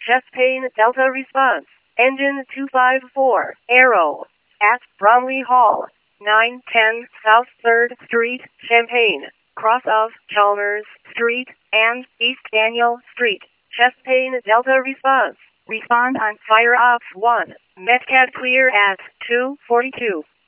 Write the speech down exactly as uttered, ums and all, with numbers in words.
Chest pain Delta response. Engine two five four. Arrow. At Bromley Hall. nine ten South third Street, Champaign. Cross of Chalmers Street and East Daniel Street. Chest pain Delta response. Respond on fire off one. Metcad clear at two forty-two.